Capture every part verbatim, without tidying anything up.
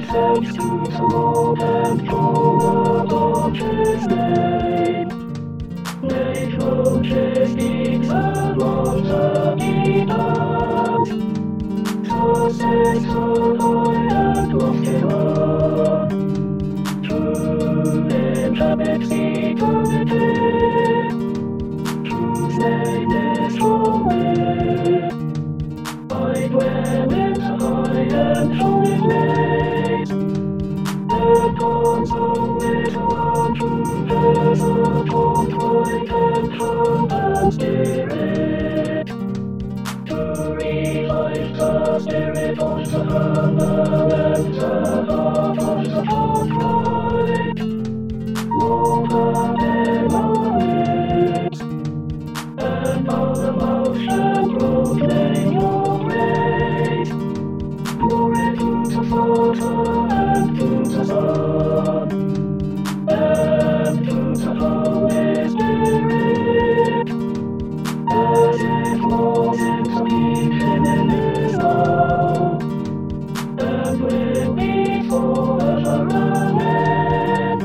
thanks to the Lord and forward on his name. Nature speaks and water guidance. The saints are high and lofty one. True inhabits eternity. True's name is holy. I dwell in the high and holy place. There comes a little one who has a contrite and humble spirit, to revive the spirit of the humble and the heart of the contrite. Lord, have them our lips, and our mouth shall proclaim your praise. Glory to the Father and to the Son and to the Holy Spirit, as it was in the beginning, is now, and will be forever. Amen.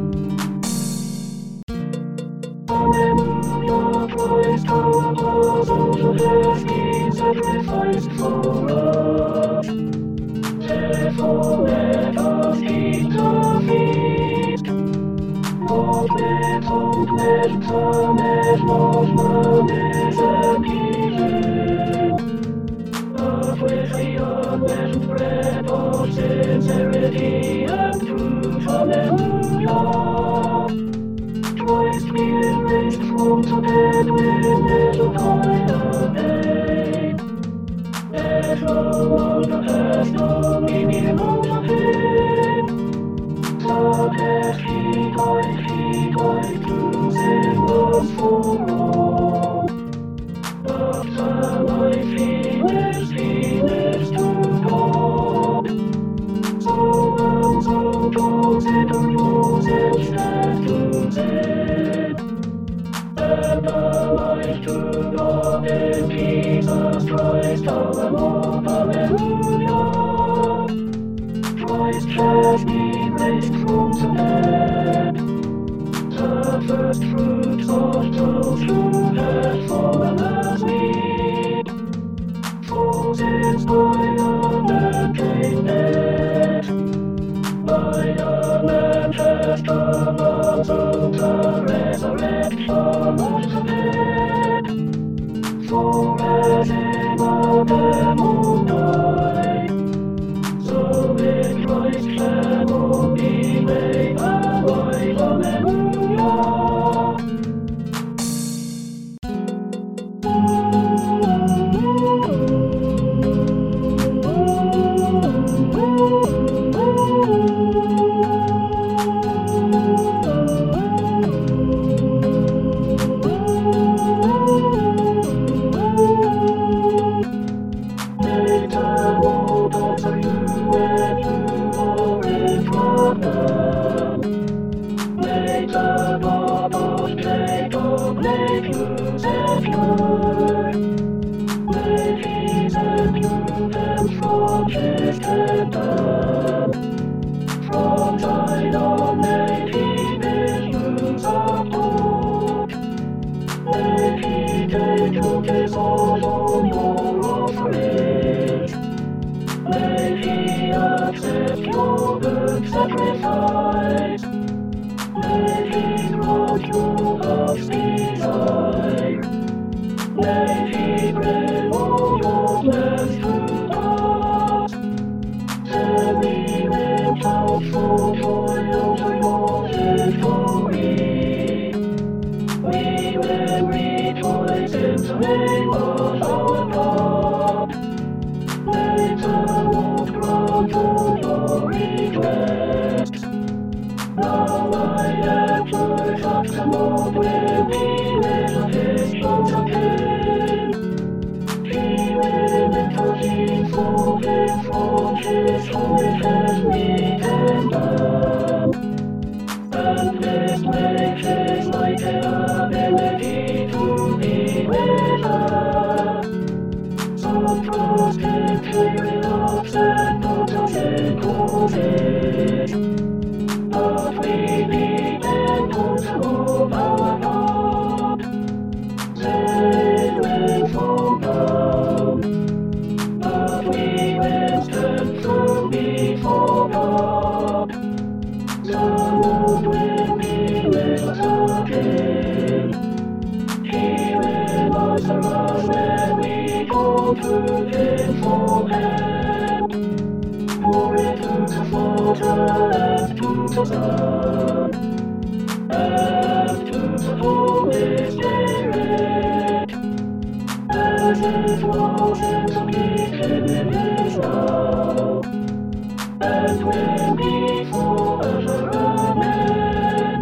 Alleluia, Christ our Passover has been sacrificed for us. Therefore let us keep the feast. Lord, withhold gentleness, Lord, malice and healing, but with the unleavened bread of sincerity and truth. Alleluia. Christ being raised from the dead will never die again. There's no one that has no meaning of him. So that he died, he died to save us for all. After life he lives, he lives to God. So and so consider yours instead to sin, and a life to God in Jesus Christ our Lord. Alleluia. Christ has been raised from the dead, the first fruits of those who had fallen asleep. For since by a man came death, by a man has come also the resurrection of the dead. For as in Adam all die, so in Christ shall all be made alive. Alleluia. From Zion may he billions of gold. May he take to his all on your offerings. May he accept your good sacrifice. May he grant your heart's desire. May he bring all your plans to pass. Then we will shout for joy over your victory. We will rejoice in the name of our God. May the Lord grant all your requests. Now I am sure that the Lord will be with his chosen king. He will intercede for him from his holy heavenly kingdom, and this make his mighty ability to be with us. So trust in clearing ups and put us in court. Moses. But we depend on the Lord our God. They will fall down, but we will stand firm before God. The Lord will be with us again. He will answer us when we call to Him for help. Glory to the Father, and to the Son, and to the Holy Spirit, as it was in the beginning, is now, and will be forever. Amen.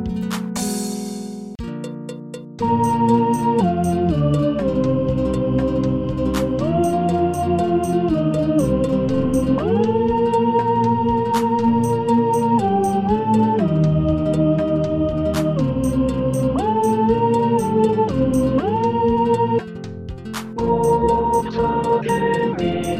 All the king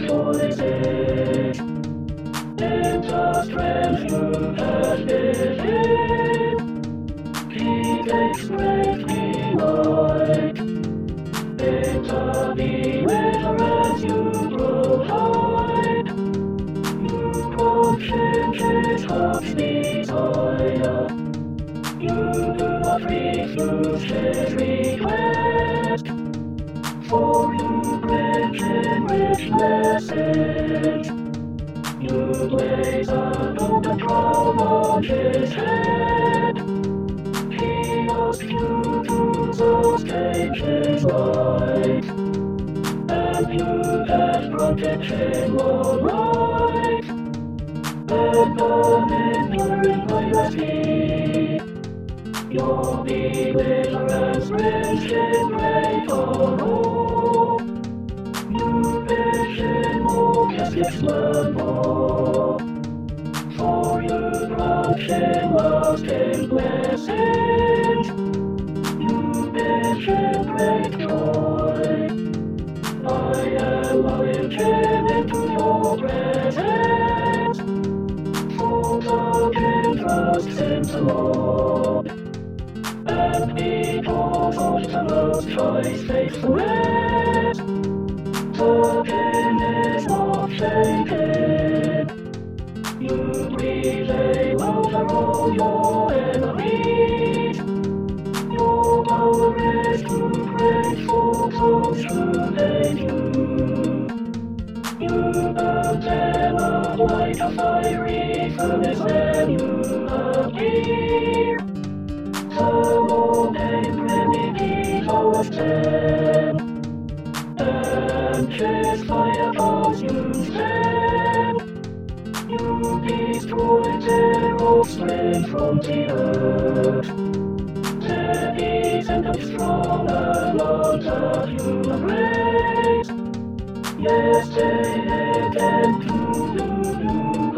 rejoices in the strength you have given. He takes great delight in the believer as you grow high. You conscience his heart's desire. You do not refuse his request. For you bring him rich message. You place a golden crown on his head. He asks you to sustain his life, and you have granted him all right. And come enduring piety, your deliverance brings him great honor. You bid him more caskets learn more, for you grant him lasting blessings. You bid him great joy. I am willing him into your presence, for the king trusts in the Lord, and because of the Most High's faithfulness, the king is not shaken. You relay over all your enemies. Your power is too great for those who hate you. You burn them up like a fiery furnace when you appear. The Lord named many devours them, and his fire consumes them. You destroy their offspring from the earth. Their descendants from among the human race. Yes, they again to do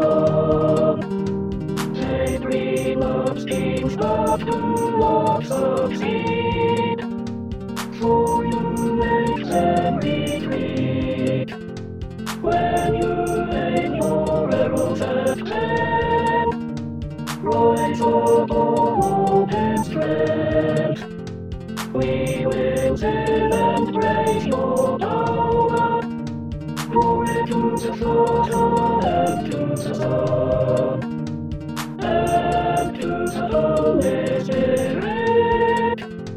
come. They dream of schemes but do not succeed. For you make them retreat when you aim your arrows at them. Rise up, O Lord, in strength. We will sing and praise your power. Glory to the Father, and to the Son, and to the Holy Spirit,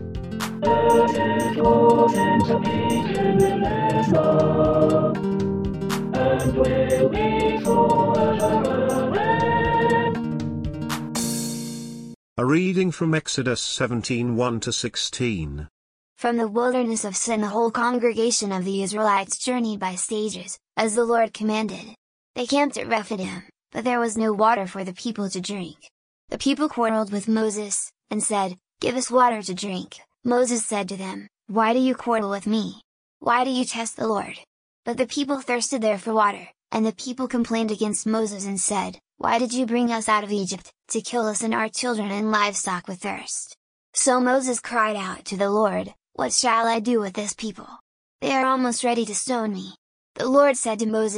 as it was in the beginning, is now, and will be forever. Amen. A reading from Exodus seventeen one to sixteen. From the wilderness of Sin the whole congregation of the Israelites journeyed by stages, as the Lord commanded. They camped at Rephidim, but there was no water for the people to drink. The people quarreled with Moses, and said, "Give us water to drink." Moses said to them, "Why do you quarrel with me? Why do you test the Lord?" But the people thirsted there for water, and the people complained against Moses and said, "Why did you bring us out of Egypt, to kill us and our children and livestock with thirst?" So Moses cried out to the Lord, "What shall I do with this people? They are almost ready to stone me." The Lord said to Moses,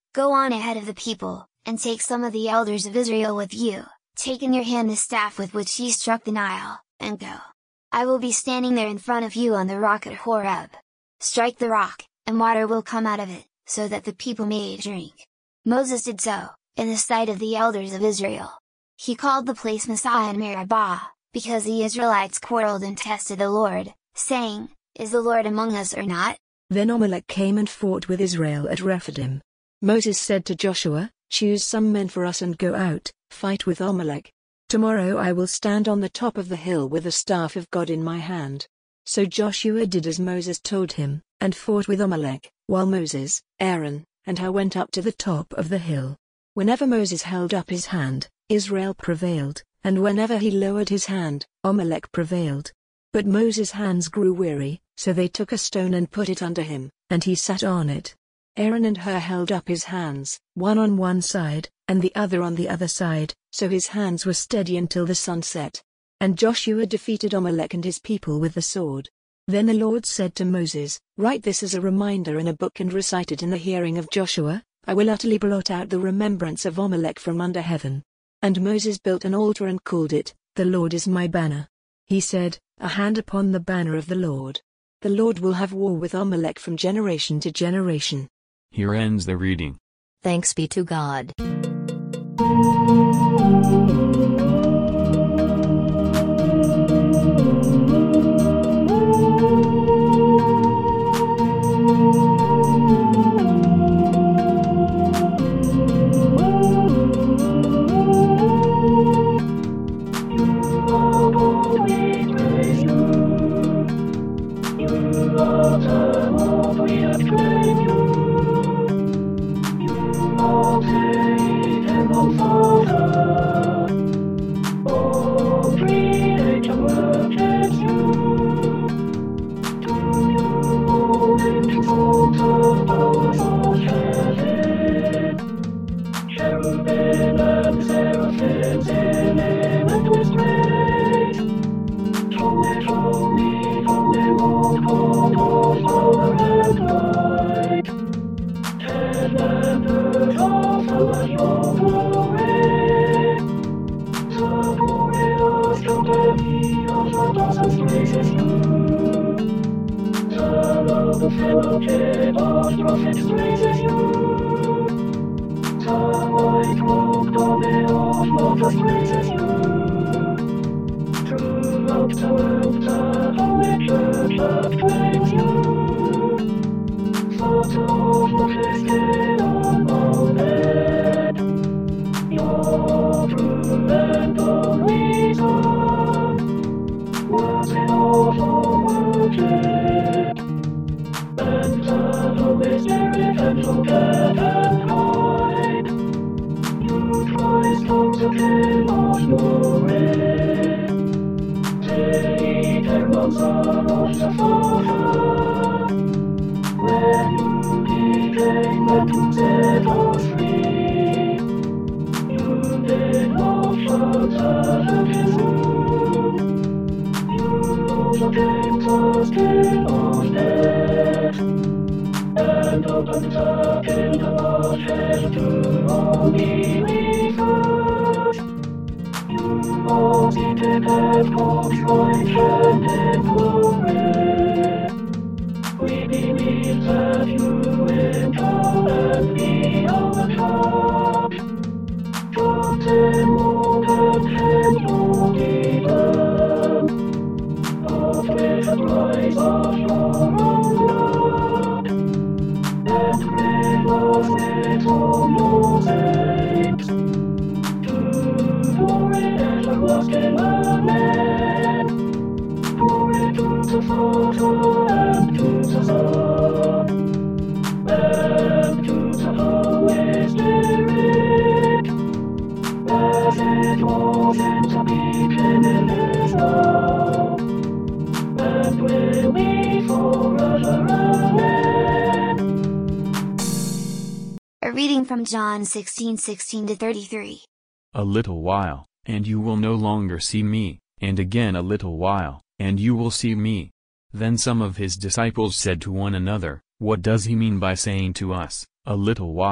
Go on ahead of the people, and take some of the elders of Israel with you, take in your hand the staff with which ye struck the Nile, and go. I will be standing there in front of you on the rock at Horeb. Strike the rock, and water will come out of it, so that the people may drink." Moses did so, in the sight of the elders of Israel. He called the place Massah and Meribah, because the Israelites quarreled and tested the Lord, saying, "Is the Lord among us or not?" Then Amalek came and fought with Israel at Rephidim. Moses said to Joshua, "Choose some men for us and go out, fight with Amalek. Tomorrow I will stand on the top of the hill with the staff of God in my hand." So Joshua did as Moses told him, and fought with Amalek, while Moses, Aaron, and Hur went up to the top of the hill. Whenever Moses held up his hand, Israel prevailed, and whenever he lowered his hand, Amalek prevailed. But Moses' hands grew weary, so they took a stone and put it under him, and he sat on it. Aaron and Hur held up his hands, one on one side, and the other on the other side, so his hands were steady until the sun set. And Joshua defeated Amalek and his people with the sword. Then the Lord said to Moses, "Write this as a reminder in a book and recite it in the hearing of Joshua. I will utterly blot out the remembrance of Amalek from under heaven." And Moses built an altar and called it, "The Lord is my banner." He said, "A hand upon the banner of the Lord. The Lord will have war with Amalek from generation to generation." Here ends the reading. Thanks be to God. A reading from John sixteen sixteen to thirty-three. A little while, and you will no longer see me, and again a little while, and you will see me. Then some of his disciples said to one another, What does he mean by saying to us, a little while,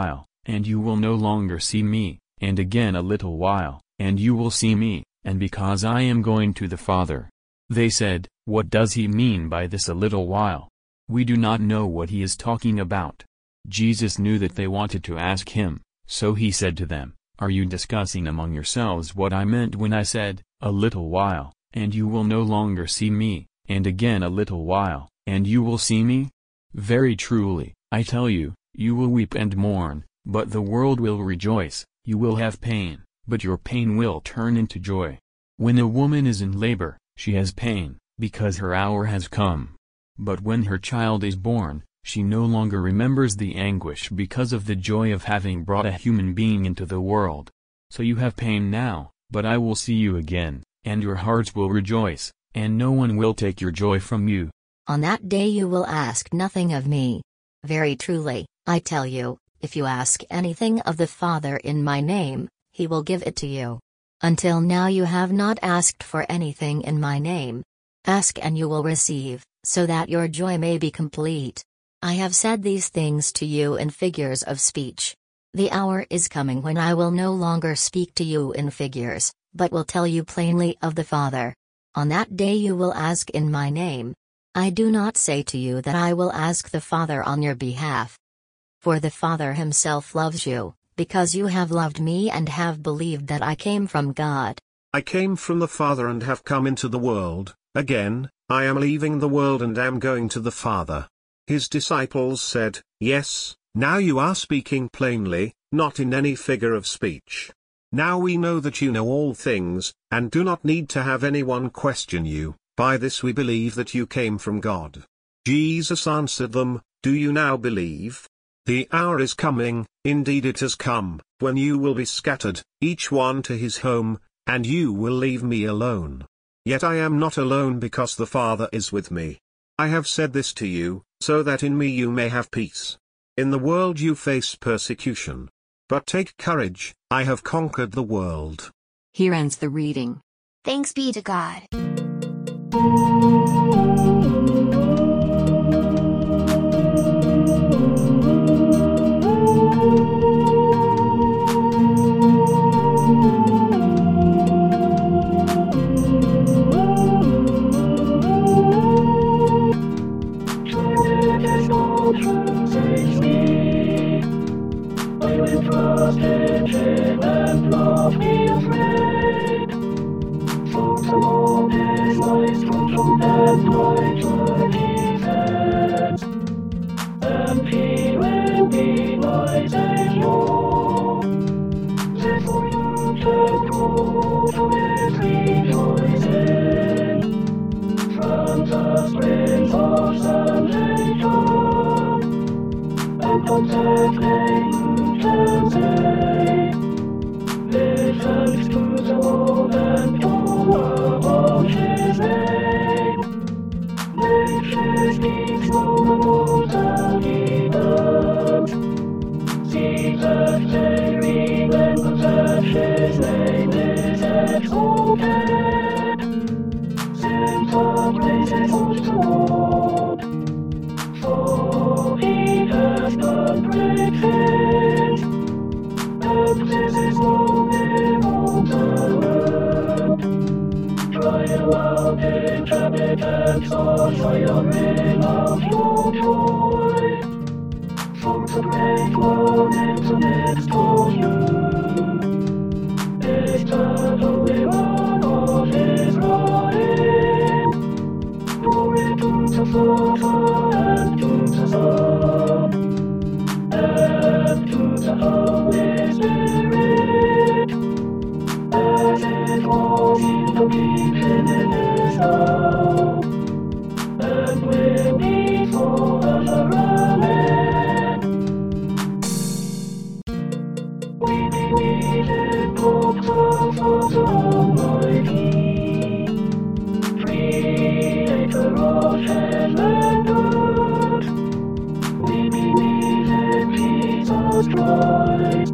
and you will no longer see me, and again a little while, and you will see me, and because I am going to the Father. They said, What does he mean by this a little while? We do not know what he is talking about. Jesus knew that they wanted to ask him, so he said to them, Are you discussing among yourselves what I meant when I said, A little while, and you will no longer see me, and again a little while, and you will see me? Very truly, I tell you, you will weep and mourn, but the world will rejoice. You will have pain, but your pain will turn into joy. When a woman is in labor, she has pain, because her hour has come. But when her child is born, she no longer remembers the anguish because of the joy of having brought a human being into the world. So you have pain now, but I will see you again, and your hearts will rejoice, and no one will take your joy from you. On that day you will ask nothing of me. Very truly, I tell you, if you ask anything of the Father in my name, he will give it to you. Until now you have not asked for anything in my name. Ask and you will receive, so that your joy may be complete. I have said these things to you in figures of speech. The hour is coming when I will no longer speak to you in figures, but will tell you plainly of the Father. On that day you will ask in my name. I do not say to you that I will ask the Father on your behalf. For the Father himself loves you, because you have loved me and have believed that I came from God. I came from the Father and have come into the world. Again, I am leaving the world and am going to the Father. His disciples said, Yes, now you are speaking plainly, not in any figure of speech. Now we know that you know all things, and do not need to have anyone question you. By this we believe that you came from God. Jesus answered them, Do you now believe? The hour is coming, indeed it has come, when you will be scattered, each one to his home, and you will leave me alone. Yet I am not alone because the Father is with me. I have said this to you, so that in me you may have peace. In the world you face persecution. But take courage, I have conquered the world. Here ends the reading. Thanks be to God. Trust in him and not be afraid. For the Lord is my stronghold and my defense, and he will be my Savior. Therefore you can go to his rejoicing, from the springs of salvation, and on that day can say, Give thanks to the Lord and call upon his name. Nations speak for the Lord and heathens. See that they remember that his name is exalted. Sing the praises of the Lord, for he has done great things. And this is known in all the world. Cry aloud, inhabitants of Zion, ring out your joy. For the great one in the midst of you is the Holy One of Israel. Glory to the Father and to the Son and to the Holy Spirit, as it was in the beginning, is now, and will be forever. Amen. We believe in God the Father Almighty, Creator of heaven and earth. We believe in Jesus Christ,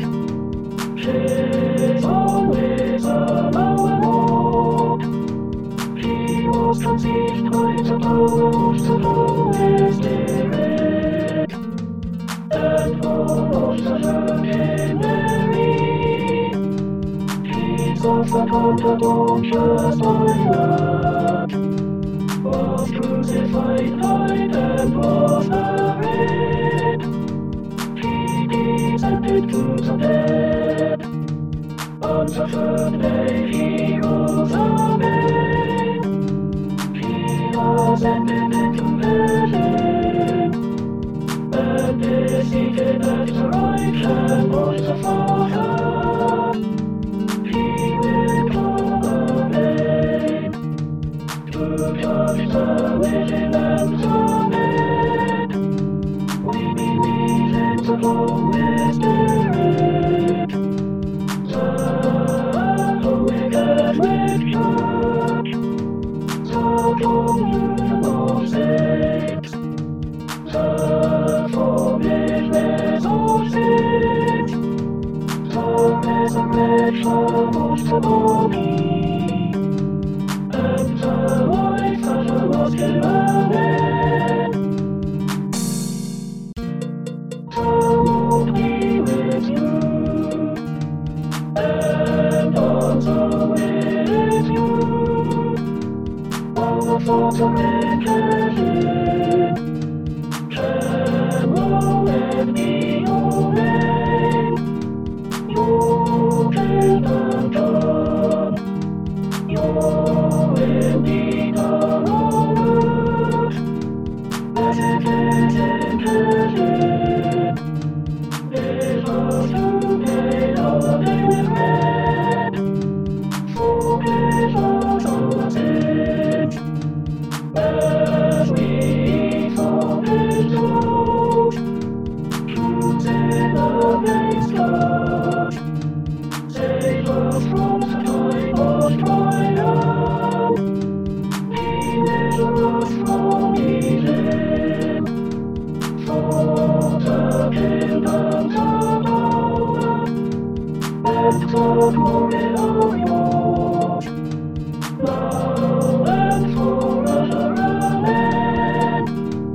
his only Son, our Lord. He was conceived by the power of the Holy Spirit, and full of the Virgin Mary. Jesus the conqueror, just like that, was crucified, died, and was buried. He descended to the dead. On the third day he rose again. He ascended into heaven, and is seated at the right hand of the Father. He will come again to judge the living and the dead. We believe in the Holy Spirit, the Holy Catholic Church, the communion of saints, the forgiveness of sins, the resurrection of the body, and the life that was given. The Lord be with you, and also with you. Our Father in heaven, hallowed be your name. Your kingdom come, your will be done on earth as it is in heaven. Give us today our daily bread. Forgive us our sins, as we forgive those who sin against us. Save us from the time of trial. Deliver us from evil. For the kingdom, the power, and the glory are yours, now and forever. Amen.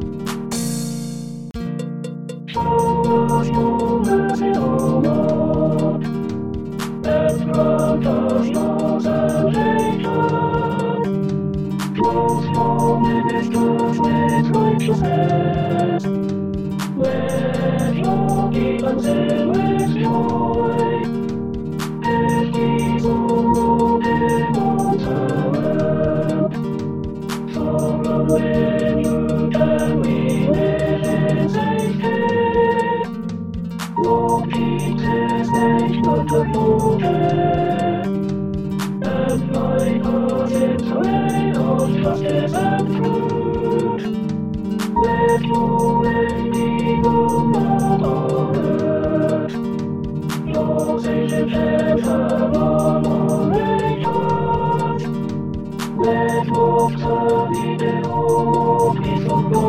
Show us your mercy, O Lord, and grant us your salvation. Clothe your ministers with righteousness. Let your demons in with joy. If these all open on the world, for only you can we live in safety. Lord, keep this nation under your care, and guide us in the way of justice and truth. Let your way be known on earth, your saving hand on all nations. Let your turn be all be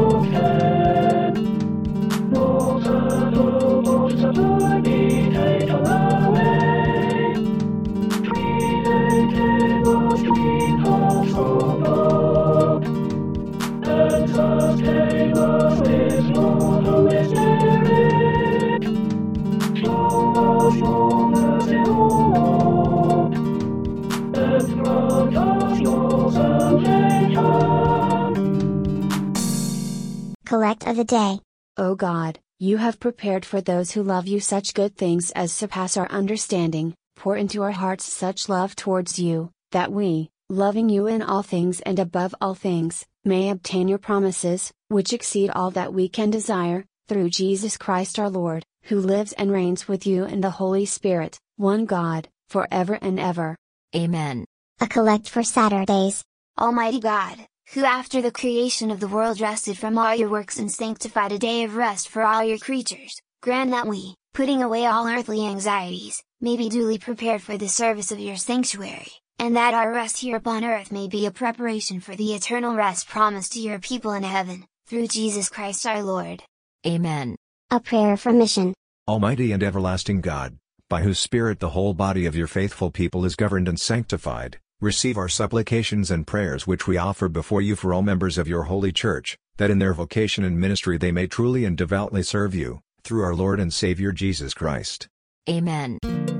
forgotten, nor the hope of the Lord be taken away. Creating us clean hearts, O God, and sustain us with your Holy Spirit. Show us your mercy, O Lord, and grant us your salvation. Collect of the Day. O God, you have prepared for those who love you such good things as surpass our understanding. Pour into our hearts such love towards you, that we, loving you in all things and above all things, may obtain your promises, which exceed all that we can desire, through Jesus Christ our Lord, who lives and reigns with you in the Holy Spirit, one God, forever and ever. Amen. A collect for Saturdays. Almighty God, who after the creation of the world rested from all your works and sanctified a day of rest for all your creatures, grant that we, putting away all earthly anxieties, may be duly prepared for the service of your sanctuary, and that our rest here upon earth may be a preparation for the eternal rest promised to your people in heaven, through Jesus Christ our Lord. Amen. A prayer for mission. Almighty and everlasting God, by whose Spirit the whole body of your faithful people is governed and sanctified, receive our supplications and prayers which we offer before you for all members of your holy Church, that in their vocation and ministry they may truly and devoutly serve you, through our Lord and Savior Jesus Christ. Amen.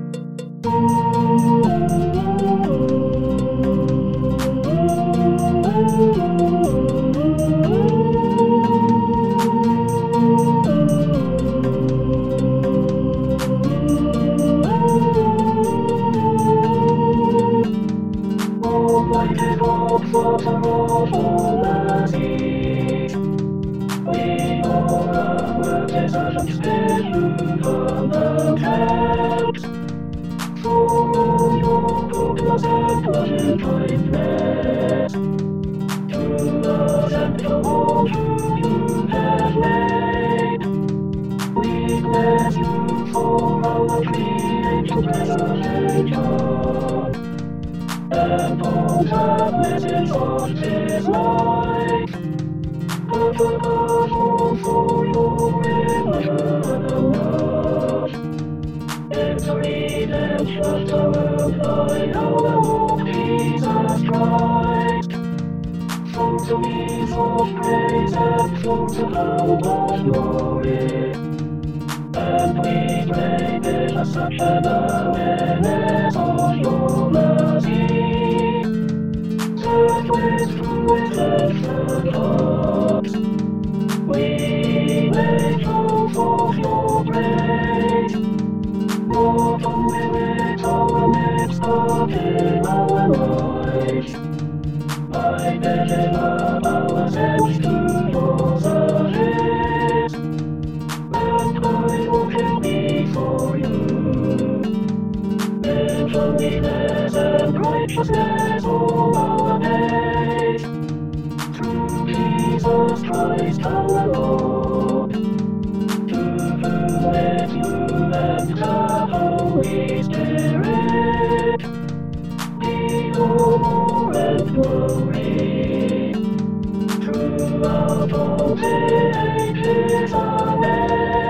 Almighty God, Father of all the seas, we all our deserts bid you on the camps. For all your goodness and loving kindness, to us and to all whom you have made, we bless you for our created preservation. And all the message of his life, but above all for your eternal love, it's a redemption of the world by our Lord Jesus Christ. From the means of praise and from the hope of glory, and we pray with such an awareness of your mercy, that with true affection hearts, we may show forth your praise, not only with our lips but in our lives, by giving up ourselves to your service, and by walking before you in holiness and righteousness all our days, through Jesus Christ our Lord, to whom with you and the Holy Spirit be honor and glory throughout all the ages. Amen.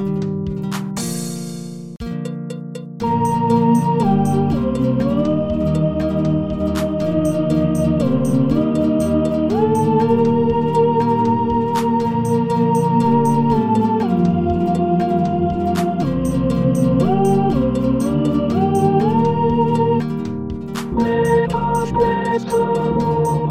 Let us bless the Lord.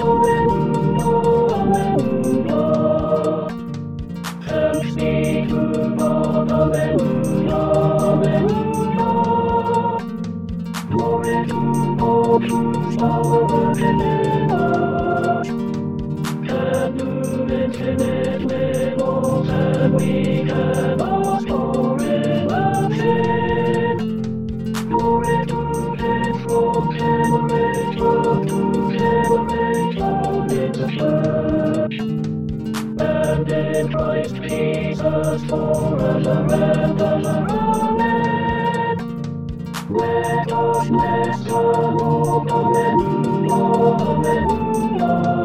Alleluia, alleluia. Thanks be to God. Alleluia, alleluia. Glory to God whose power working in us can do infinitely more than we can ask or imagine. Glory to Him from generation to generation in the church, and in Christ Jesus forever and ever. Amen. Let us bless the Lord. Alleluia, alleluia.